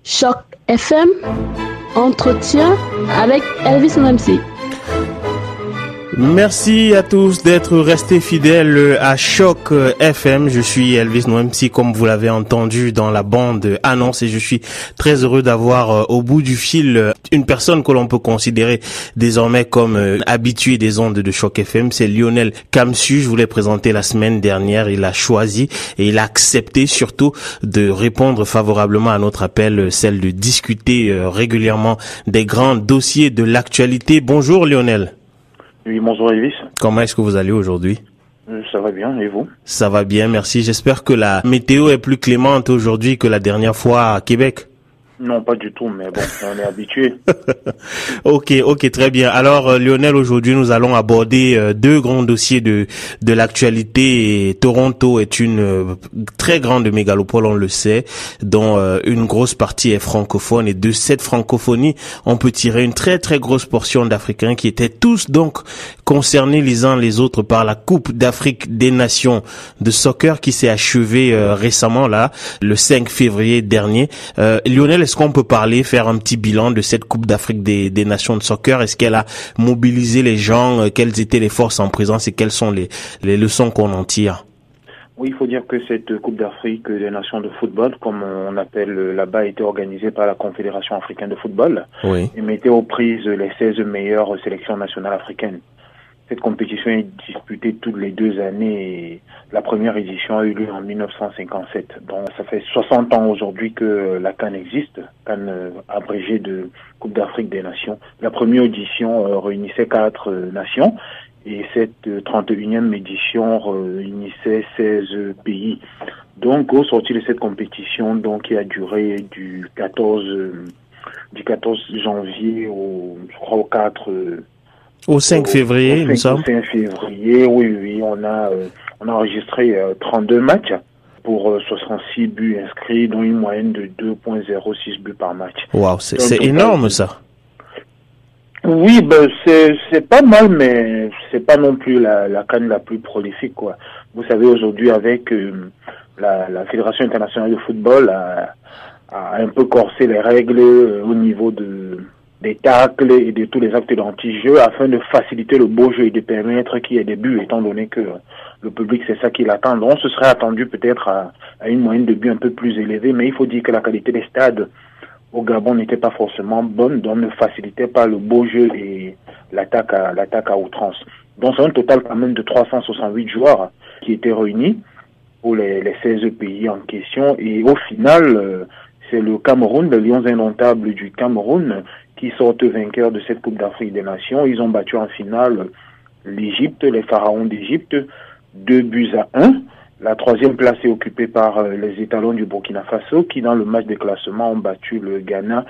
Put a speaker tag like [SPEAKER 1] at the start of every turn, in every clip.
[SPEAKER 1] Choc FM, entretien avec Elvis Noemsi.
[SPEAKER 2] Merci à tous d'être restés fidèles à Choc FM. Je suis Elvis Noemsi, comme vous l'avez entendu dans la bande annonce, et je suis très heureux d'avoir au bout du fil une personne que l'on peut considérer désormais comme habitué des ondes de Choc FM. C'est Lionel Kamsu. Je vous l'ai présenté la semaine dernière. Il a choisi et il a accepté surtout de répondre favorablement à notre appel, celle de discuter régulièrement des grands dossiers de l'actualité. Bonjour Lionel.
[SPEAKER 3] Oui, bonjour Elvis.
[SPEAKER 2] Comment est-ce que vous allez aujourd'hui?
[SPEAKER 3] Ça va bien, et vous?
[SPEAKER 2] Ça va bien, merci. J'espère que la météo est plus clémente aujourd'hui que la dernière fois à Québec.
[SPEAKER 3] Non, pas du tout, mais bon, on est habitué.
[SPEAKER 2] Ok, très bien. Alors, Lionel, aujourd'hui, nous allons aborder deux grands dossiers de l'actualité. Et Toronto est une très grande mégalopole, on le sait, dont une grosse partie est francophone. Et de cette francophonie, on peut tirer une très, très grosse portion d'Africains qui étaient tous donc concernés les uns les autres par la Coupe d'Afrique des Nations de soccer qui s'est achevée récemment, là, le 5 février dernier. Lionel, est-ce qu'on peut faire un petit bilan de cette Coupe d'Afrique des Nations de soccer? Est-ce qu'elle a mobilisé les gens? Quelles étaient les forces en présence et quelles sont les leçons qu'on en tire?
[SPEAKER 3] Oui, il faut dire que cette Coupe d'Afrique des Nations de football, comme on appelle là-bas, a été organisée par la Confédération africaine de football.
[SPEAKER 2] Oui.
[SPEAKER 3] Et mettait aux prises les 16 meilleures sélections nationales africaines. Cette compétition est disputée toutes les 2 années et la première édition a eu lieu en 1957. Donc ça fait 60 ans aujourd'hui que la CAN existe, CAN abrégée de Coupe d'Afrique des Nations. La première édition réunissait 4 nations et cette 31e édition réunissait 16 pays. Donc au sortir de cette compétition, donc qui a duré du 14 janvier au 4
[SPEAKER 2] au 5 février, nous sommes.
[SPEAKER 3] Au 5 février, oui, on a enregistré 32 matchs pour 66 buts inscrits, dont une moyenne de 2,06 buts par match.
[SPEAKER 2] Waouh, c'est énorme ça.
[SPEAKER 3] Oui, c'est pas mal, mais c'est pas non plus la CAN la plus prolifique, quoi. Vous savez, aujourd'hui, avec la Fédération internationale de football a un peu corsé les règles au niveau des tacles et de tous les actes d'anti-jeu afin de faciliter le beau jeu et de permettre qu'il y ait des buts, étant donné que le public, c'est ça qu'il attend. Donc, on se serait attendu peut-être à une moyenne de buts un peu plus élevée, mais il faut dire que la qualité des stades au Gabon n'était pas forcément bonne, donc ne facilitait pas le beau jeu et l'attaque à outrance. Donc, c'est un total quand même de 368 joueurs qui étaient réunis pour les 16 pays en question, et au final, c'est le Cameroun, les Lions indomptables du Cameroun, qui sortent vainqueurs de cette Coupe d'Afrique des Nations. Ils ont battu en finale l'Égypte, les Pharaons d'Égypte, 2-1. La 3e place est occupée par les étalons du Burkina Faso, qui dans le match de classement ont battu le Ghana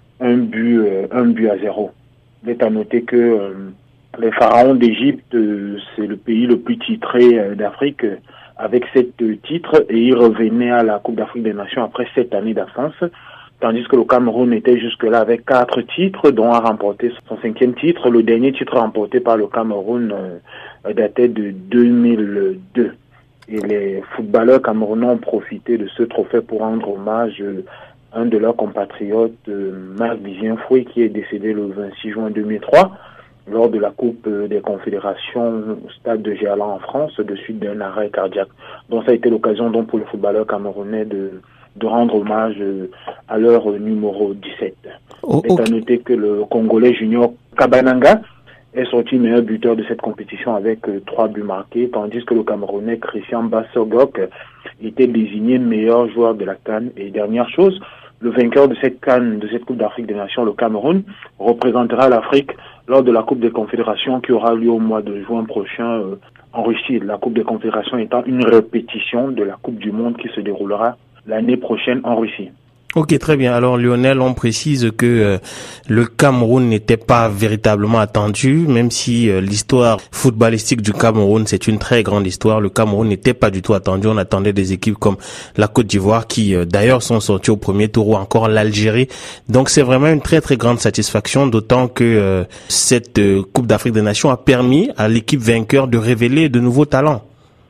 [SPEAKER 3] 1-0. Il est à noter que les Pharaons d'Égypte, c'est le pays le plus titré d'Afrique avec 7 titres, et ils revenaient à la Coupe d'Afrique des Nations après 7 années d'absence. Tandis que le Cameroun était jusque-là avec 4 titres, dont a remporté son 5e titre. Le dernier titre remporté par le Cameroun datait de 2002. Et les footballeurs camerounais ont profité de ce trophée pour rendre hommage à un de leurs compatriotes, Marc Vizien-Foué, qui est décédé le 26 juin 2003 lors de la Coupe des Confédérations au stade de Gerland en France, de suite d'un arrêt cardiaque. Donc ça a été l'occasion donc pour les footballeurs camerounais de rendre hommage à leur numéro 17. Il est à noter que le Congolais Junior Kabananga est sorti meilleur buteur de cette compétition avec 3 buts marqués, tandis que le Camerounais Christian Bassogok était désigné meilleur joueur de la CAN. Et dernière chose, le vainqueur de cette CAN, de cette Coupe d'Afrique des Nations, le Cameroun, représentera l'Afrique lors de la Coupe des Confédérations qui aura lieu au mois de juin prochain en Russie. La Coupe des Confédérations étant une répétition de la Coupe du Monde qui se déroulera l'année prochaine en Russie.
[SPEAKER 2] Ok, très bien. Alors Lionel, on précise que le Cameroun n'était pas véritablement attendu, même si l'histoire footballistique du Cameroun, c'est une très grande histoire. Le Cameroun n'était pas du tout attendu. On attendait des équipes comme la Côte d'Ivoire qui d'ailleurs sont sorties au premier tour, ou encore l'Algérie. Donc c'est vraiment une très très grande satisfaction, d'autant que cette Coupe d'Afrique des Nations a permis à l'équipe vainqueur de révéler de nouveaux talents.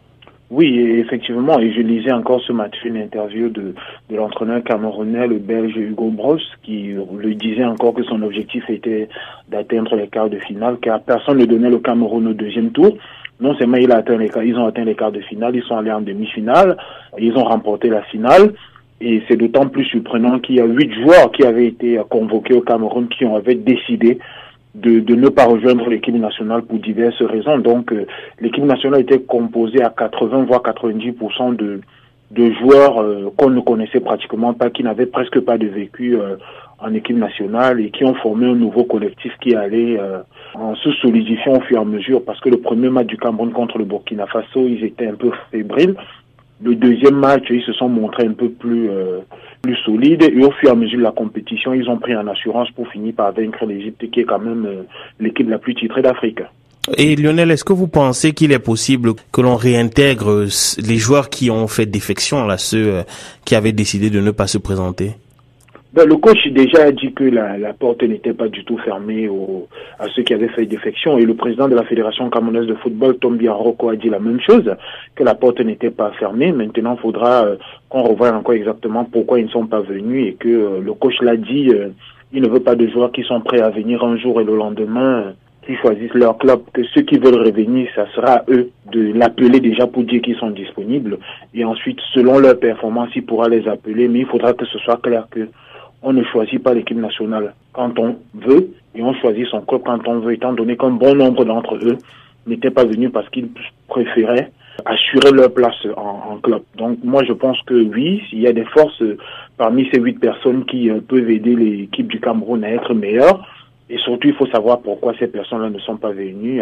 [SPEAKER 3] Oui, effectivement, et je lisais encore ce matin une interview de l'entraîneur camerounais, le Belge Hugo Broos, qui le disait encore que son objectif était d'atteindre les quarts de finale, car personne ne donnait le Cameroun au deuxième tour. Non seulement ils ont atteint les quarts de finale, ils sont allés en demi-finale, et ils ont remporté la finale. Et c'est d'autant plus surprenant qu'il y a 8 joueurs qui avaient été convoqués au Cameroun qui avaient décidé de ne pas rejoindre l'équipe nationale pour diverses raisons. Donc, l'équipe nationale était composée à 80 voire 90% de joueurs qu'on ne connaissait pratiquement pas, qui n'avaient presque pas de vécu en équipe nationale et qui ont formé un nouveau collectif qui allait en se solidifiant au fur et à mesure, parce que le premier match du Cameroun contre le Burkina Faso, ils étaient un peu fébriles. Le deuxième match, ils se sont montrés un peu plus solides, et au fur et à mesure de la compétition, ils ont pris en assurance pour finir par vaincre l'Égypte, qui est quand même l'équipe la plus titrée d'Afrique.
[SPEAKER 2] Et Lionel, est-ce que vous pensez qu'il est possible que l'on réintègre les joueurs qui ont fait défection, là, ceux qui avaient décidé de ne pas se présenter?
[SPEAKER 3] Le coach déjà a dit que la porte n'était pas du tout fermée à ceux qui avaient fait défection, et le président de la Fédération camerounaise de football, Tombi Aroko, a dit la même chose, que la porte n'était pas fermée. Maintenant, il faudra qu'on revoie encore exactement pourquoi ils ne sont pas venus, et que le coach l'a dit, il ne veut pas de joueurs qui sont prêts à venir un jour et le lendemain qui choisissent leur club, que ceux qui veulent revenir, ça sera à eux de l'appeler déjà pour dire qu'ils sont disponibles, et ensuite, selon leur performance, il pourra les appeler, mais il faudra que ce soit clair que on ne choisit pas l'équipe nationale quand on veut, et on choisit son club quand on veut, étant donné qu'un bon nombre d'entre eux n'étaient pas venus parce qu'ils préféraient assurer leur place en club. Donc moi je pense que oui, il y a des forces parmi ces 8 personnes qui peuvent aider l'équipe du Cameroun à être meilleure, et surtout il faut savoir pourquoi ces personnes-là ne sont pas venues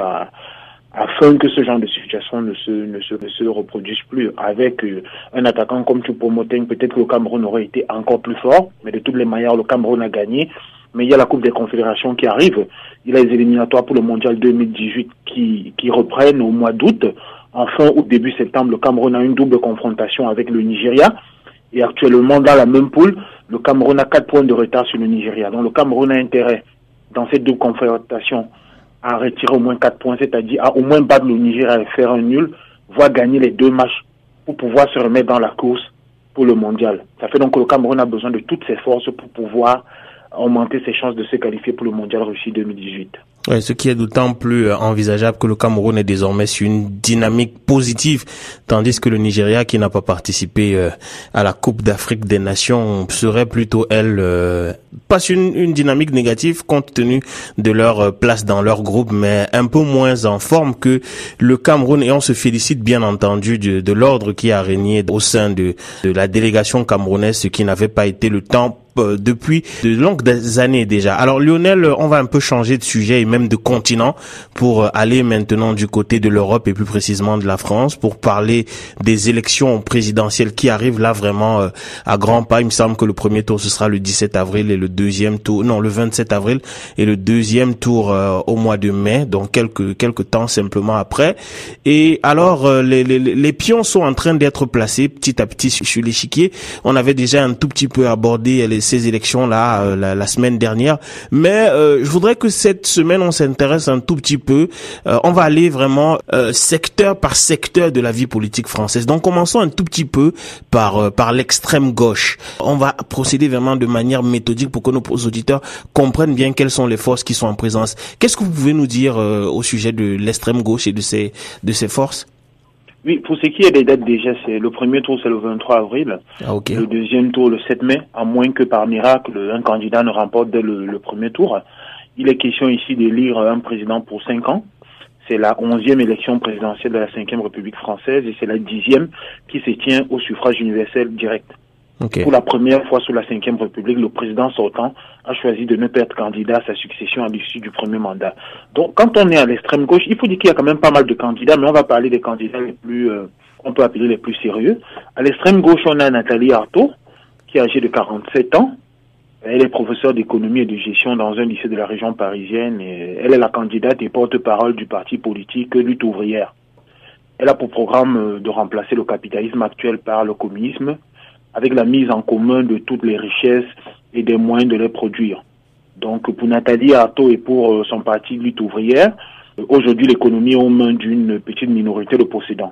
[SPEAKER 3] afin que ce genre de situation ne se reproduise plus. Avec un attaquant comme Choupo-Moting, peut-être que le Cameroun aurait été encore plus fort, mais de toutes les manières, le Cameroun a gagné. Mais il y a la Coupe des Confédérations qui arrive. Il y a les éliminatoires pour le Mondial 2018 qui reprennent au mois d'août. En fin août, début septembre, le Cameroun a une double confrontation avec le Nigeria. Et actuellement, dans la même poule, le Cameroun a 4 points de retard sur le Nigeria. Donc le Cameroun a intérêt, dans cette double confrontation, à retirer au moins 4 points, c'est-à-dire à au moins battre le Nigeria et faire un nul, voire gagner les 2 matchs pour pouvoir se remettre dans la course pour le mondial. Ça fait donc que le Cameroun a besoin de toutes ses forces pour pouvoir augmenter ses chances de se qualifier pour le mondial Russie 2018.
[SPEAKER 2] Ouais, ce qui est d'autant plus envisageable que le Cameroun est désormais sur une dynamique positive, tandis que le Nigeria, qui n'a pas participé à la Coupe d'Afrique des Nations, serait plutôt, elle, pas sur une dynamique négative compte tenu de leur place dans leur groupe, mais un peu moins en forme que le Cameroun. Et on se félicite bien entendu de l'ordre qui a régné au sein de la délégation camerounaise, ce qui n'avait pas été le temps depuis de longues années déjà. Alors Lionel, on va un peu changer de sujet et même de continent pour aller maintenant du côté de l'Europe et plus précisément de la France pour parler des élections présidentielles qui arrivent là vraiment à grands pas. Il me semble que le premier tour ce sera le 17 avril et le deuxième tour, non, le 27 avril et le deuxième tour au mois de mai, donc quelques temps simplement après. Et alors les pions sont en train d'être placés petit à petit sur l'échiquier. On avait déjà un tout petit peu abordé ces élections-là la semaine dernière. Mais je voudrais que cette semaine, on s'intéresse un tout petit peu. On va aller vraiment secteur par secteur de la vie politique française. Donc, commençons un tout petit peu par l'extrême gauche. On va procéder vraiment de manière méthodique pour que nos auditeurs comprennent bien quelles sont les forces qui sont en présence. Qu'est-ce que vous pouvez nous dire au sujet de l'extrême gauche et de ces forces?
[SPEAKER 3] Oui, pour ce qui est des dates déjà, c'est le premier tour, c'est le 23 avril.
[SPEAKER 2] Ah, okay.
[SPEAKER 3] Le deuxième tour, le 7 mai, à moins que par miracle, un candidat ne remporte dès le premier tour. Il est question ici d'élire un président pour 5 ans. C'est la 11e élection présidentielle de la 5e République française et c'est la 10e qui se tient au suffrage universel direct. Okay. Pour la première fois sous la 5e République, le président sortant a choisi de ne pas être candidat à sa succession à l'issue du premier mandat. Donc, quand on est à l'extrême gauche, il faut dire qu'il y a quand même pas mal de candidats, mais on va parler des candidats les plus, on peut appeler les plus sérieux. À l'extrême gauche, on a Nathalie Arthaud, qui est âgée de 47 ans. Elle est professeure d'économie et de gestion dans un lycée de la région parisienne. Et elle est la candidate et porte-parole du parti politique Lutte ouvrière. Elle a pour programme de remplacer le capitalisme actuel par le communisme, avec la mise en commun de toutes les richesses et des moyens de les produire. Donc pour Nathalie Arthaud et pour son parti Lutte ouvrière, aujourd'hui l'économie est aux mains d'une petite minorité de possédants.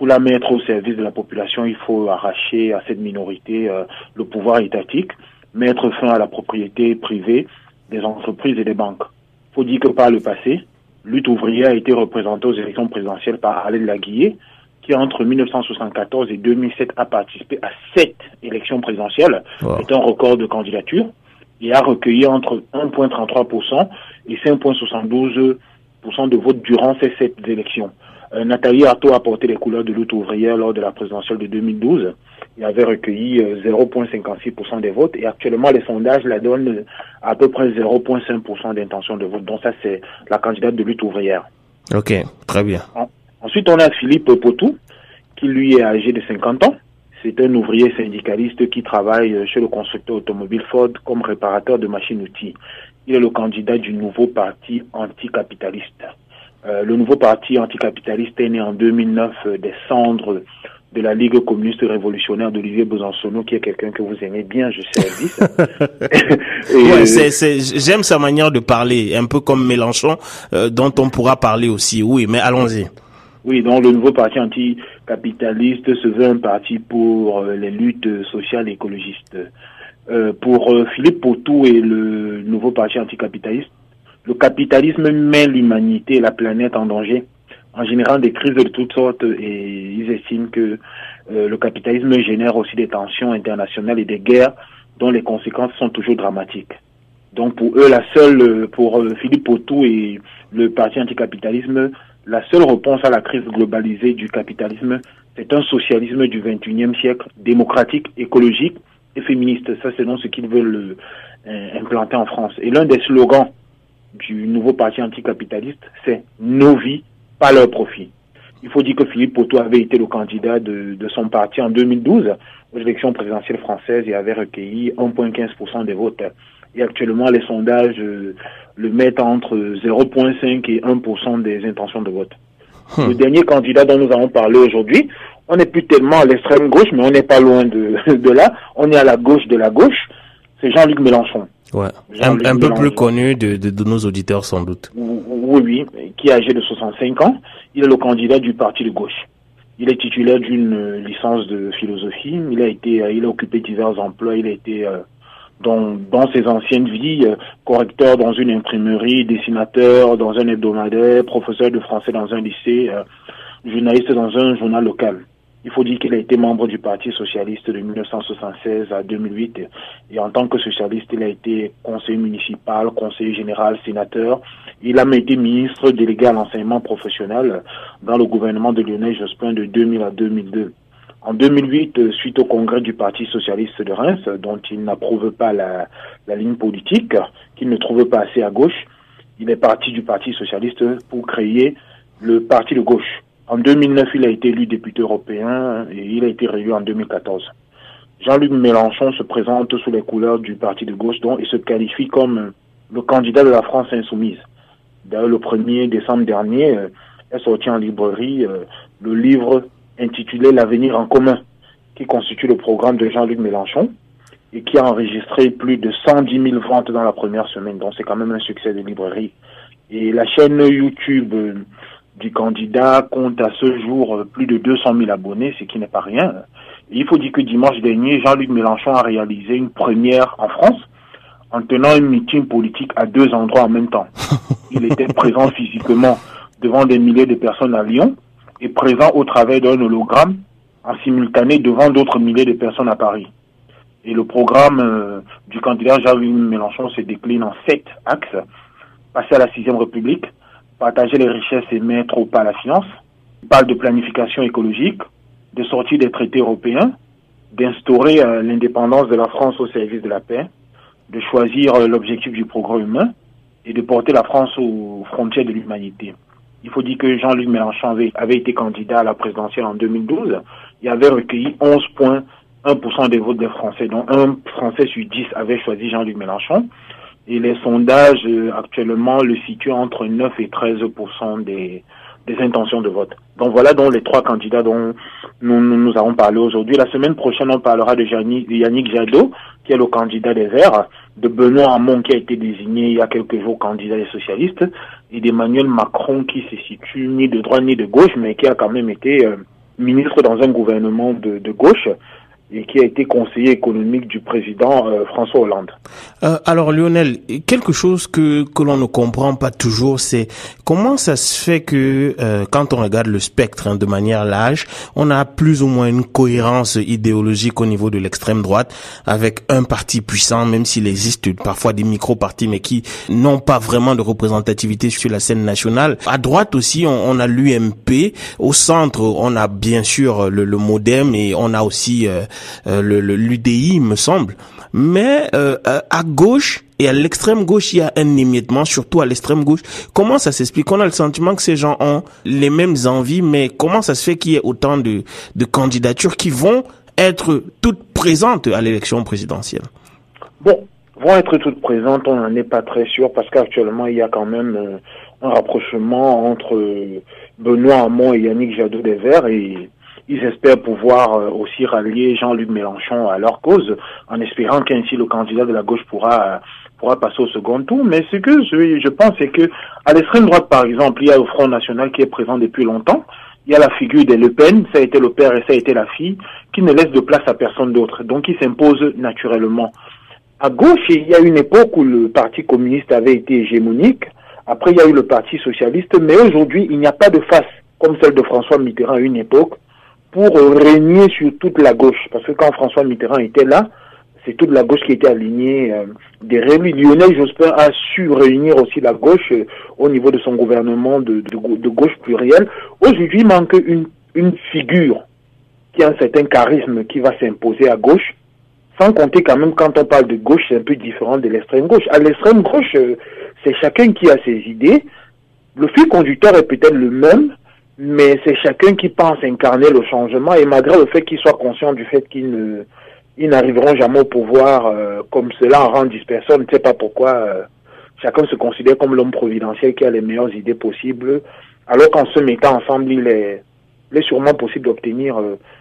[SPEAKER 3] Pour la mettre au service de la population, il faut arracher à cette minorité le pouvoir étatique, mettre fin à la propriété privée des entreprises et des banques. Il faut dire que par le passé, Lutte ouvrière a été représentée aux élections présidentielles par Alain Laguiller, qui entre 1974 et 2007 a participé à 7 élections présidentielles. Wow. C'est un record de candidature, et a recueilli entre 1,33% et 5,72% de votes durant ces 7 élections. Nathalie Arthaud a porté les couleurs de Lutte ouvrière lors de la présidentielle de 2012 et avait recueilli 0,56% des votes, et actuellement les sondages la donnent à peu près 0,5% d'intention de vote. Donc ça, c'est la candidate de Lutte ouvrière.
[SPEAKER 2] Ok, très bien.
[SPEAKER 3] Ensuite, on a Philippe Potou, qui lui est âgé de 50 ans. C'est un ouvrier syndicaliste qui travaille chez le constructeur automobile Ford comme réparateur de machines-outils. Il est le candidat du nouveau parti anticapitaliste. Le nouveau parti anticapitaliste est né en 2009 des cendres de la Ligue communiste révolutionnaire d'Olivier Besançonneau, qui est quelqu'un que vous aimez bien, je sais, Elvis.
[SPEAKER 2] Ouais, j'aime sa manière de parler, un peu comme Mélenchon, dont on pourra parler aussi. Oui, mais allons-y.
[SPEAKER 3] Oui, donc le nouveau parti anticapitaliste se veut un parti pour les luttes sociales et écologistes. Pour Philippe Potou et le nouveau parti anticapitaliste, le capitalisme met l'humanité et la planète en danger en générant des crises de toutes sortes, et ils estiment que le capitalisme génère aussi des tensions internationales et des guerres dont les conséquences sont toujours dramatiques. Donc pour eux, pour Philippe Potou et le parti anticapitalisme, la seule réponse à la crise globalisée du capitalisme, c'est un socialisme du XXIe siècle, démocratique, écologique et féministe. Ça, c'est donc ce qu'ils veulent implanter en France. Et l'un des slogans du nouveau parti anticapitaliste, c'est « Nos vies, pas leur profit ». Il faut dire que Philippe Potou avait été le candidat de son parti en 2012 aux élections présidentielles françaises et avait recueilli 1,15% des votes. Et actuellement, les sondages le mettent entre 0,5 et 1% des intentions de vote. Le dernier candidat dont nous allons parler aujourd'hui, on n'est plus tellement à l'extrême gauche, mais on n'est pas loin de là. On est à la gauche de la gauche. C'est Jean-Luc Mélenchon.
[SPEAKER 2] Ouais. Un peu plus connu de nos auditeurs sans doute.
[SPEAKER 3] Oui, qui est âgé de 65 ans. Il est le candidat du parti de gauche. Il est titulaire d'une licence de philosophie. Il a occupé divers emplois. Il a été dans ses anciennes vies correcteur dans une imprimerie, dessinateur dans un hebdomadaire, professeur de français dans un lycée, journaliste dans un journal local. Il faut dire qu'il a été membre du Parti socialiste de 1976 à 2008 et en tant que socialiste, il a été conseiller municipal, conseiller général, sénateur. Il a même été ministre délégué à l'enseignement professionnel dans le gouvernement de Lionel Jospin de 2000 à 2002. En 2008, suite au congrès du Parti socialiste de Reims, dont il n'approuve pas la ligne politique, qu'il ne trouve pas assez à gauche, il est parti du Parti socialiste pour créer le Parti de gauche. En 2009, il a été élu député européen et il a été réélu en 2014. Jean-Luc Mélenchon se présente sous les couleurs du Parti de gauche, dont il se qualifie comme le candidat de la France insoumise. D'ailleurs, le 1er décembre dernier est sorti en librairie le livre intitulé « L'avenir en commun », qui constitue le programme de Jean-Luc Mélenchon et qui a enregistré plus de 110 000 ventes dans la première semaine. Donc c'est quand même un succès de librairie. Et la chaîne YouTube du candidat compte à ce jour plus de 200 000 abonnés, ce qui n'est pas rien. Et il faut dire que dimanche dernier, Jean-Luc Mélenchon a réalisé une première en France en tenant un meeting politique à 2 endroits en même temps. Il était présent physiquement devant des milliers de personnes à Lyon et présent au travers d'un hologramme en simultané devant d'autres milliers de personnes à Paris. Et le programme du candidat Jean-Luc Mélenchon se décline en 7 axes. Passer à la 6e République, partager les richesses et mettre au pas à la finance. Il parle de planification écologique, de sortie des traités européens, d'instaurer l'indépendance de la France au service de la paix, de choisir l'objectif du progrès humain et de porter la France aux frontières de l'humanité. Il faut dire que Jean-Luc Mélenchon avait été candidat à la présidentielle en 2012 et avait recueilli 11,1% des votes des Français, dont un Français sur 10 avait choisi Jean-Luc Mélenchon. Et les sondages actuellement le situent entre 9 et 13% des intentions de vote. Donc voilà donc les 3 candidats dont nous avons parlé aujourd'hui. La semaine prochaine, on parlera de Yannick Jadot, qui est le candidat des Verts, de Benoît Hamon, qui a été désigné il y a quelques jours candidat des socialistes, et d'Emmanuel Macron, qui se situe ni de droite ni de gauche, mais qui a quand même été ministre dans un gouvernement de gauche et qui a été conseiller économique du président François Hollande.
[SPEAKER 2] Alors Lionel, quelque chose que l'on ne comprend pas toujours, c'est comment ça se fait que quand on regarde le spectre de manière large, on a plus ou moins une cohérence idéologique au niveau de l'extrême droite, avec un parti puissant, même s'il existe parfois des micro-partis, mais qui n'ont pas vraiment de représentativité sur la scène nationale. À droite aussi, on a l'UMP. Au centre, on a bien sûr le MODEM et on a aussi l'UDI, me semble. Mais à gauche et à l'extrême gauche, il y a un émiettement, surtout à l'extrême gauche. Comment ça s'explique? On a le sentiment que ces gens ont les mêmes envies, mais comment ça se fait qu'il y ait autant de candidatures qui vont être toutes présentes à l'élection présidentielle?
[SPEAKER 3] Bon, vont être toutes présentes, on n'en est pas très sûr, parce qu'actuellement, il y a quand même un rapprochement entre Benoît Hamon et Yannick Jadot des Verts, et ils espèrent pouvoir aussi rallier Jean-Luc Mélenchon à leur cause, en espérant qu'ainsi le candidat de la gauche pourra passer au second tour. Mais ce que je pense, c'est que à l'extrême droite, par exemple, il y a le Front National qui est présent depuis longtemps. Il y a la figure des Le Pen, ça a été le père et ça a été la fille, qui ne laisse de place à personne d'autre, donc qui s'impose naturellement. À gauche, il y a une époque où le Parti communiste avait été hégémonique. Après, il y a eu le Parti socialiste, mais aujourd'hui, il n'y a pas de face, comme celle de François Mitterrand à une époque, pour régner sur toute la gauche. Parce que quand François Mitterrand était là, c'est toute la gauche qui était alignée derrière lui. Lionel Jospin a su réunir aussi la gauche au niveau de son gouvernement de gauche plurielle. Aujourd'hui, il manque une figure qui a un certain charisme qui va s'imposer à gauche. Sans compter quand même, quand on parle de gauche, c'est un peu différent de l'extrême gauche. À l'extrême gauche, c'est chacun qui a ses idées. Le fil conducteur est peut-être le même, mais c'est chacun qui pense incarner le changement, et malgré le fait qu'ils soient conscients du fait qu'ils n'arriveront jamais au pouvoir, comme cela en rend 10 personnes, ne sait pas pourquoi chacun se considère comme l'homme providentiel qui a les meilleures idées possibles, alors qu'en se mettant ensemble, il est sûrement possible d'obtenir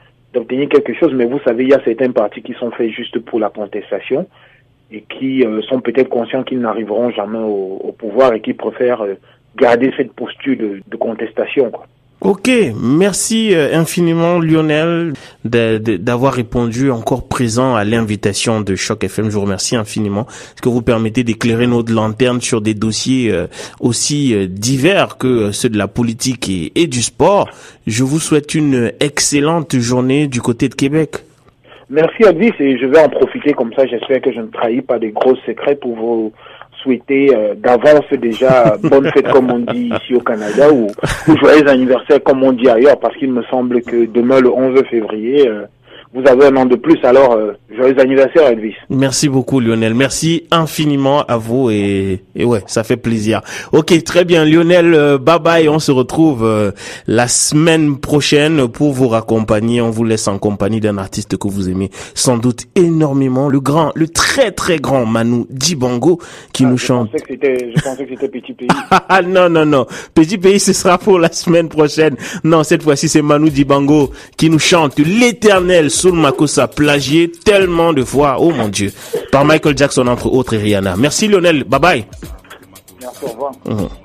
[SPEAKER 3] quelque chose. Mais vous savez, il y a certains partis qui sont faits juste pour la contestation et qui sont peut-être conscients qu'ils n'arriveront jamais au pouvoir et qui préfèrent garder cette posture de contestation, quoi.
[SPEAKER 2] Ok, merci infiniment Lionel d'avoir répondu encore présent à l'invitation de Choc FM. Je vous remercie infiniment parce que vous permettez d'éclairer notre lanterne sur des dossiers aussi divers que ceux de la politique et du sport. Je vous souhaite une excellente journée du côté de Québec.
[SPEAKER 3] Merci Advis, et je vais en profiter comme ça. J'espère que je ne trahis pas des gros secrets pour vous souhaiter d'avance déjà bonne fête comme on dit ici au Canada, ou joyeux anniversaire comme on dit ailleurs, parce qu'il me semble que demain le 11 février vous avez un an de plus. Alors joyeux anniversaire Elvis.
[SPEAKER 2] Merci beaucoup Lionel, merci infiniment à vous, et ouais, ça fait plaisir. Ok, très bien Lionel, bye bye, on se retrouve la semaine prochaine pour vous raccompagner. On vous laisse en compagnie d'un artiste que vous aimez sans doute énormément, le très très grand Manu Dibango qui nous chante.
[SPEAKER 3] Je pensais que c'était Petit Pays.
[SPEAKER 2] Non, Petit Pays ce sera pour la semaine prochaine. Non, cette fois-ci c'est Manu Dibango qui nous chante l'éternel Soul Makossa, plagié tellement de fois, oh mon Dieu, par Michael Jackson entre autres et Rihanna. Merci Lionel, bye bye.
[SPEAKER 3] Merci, au revoir.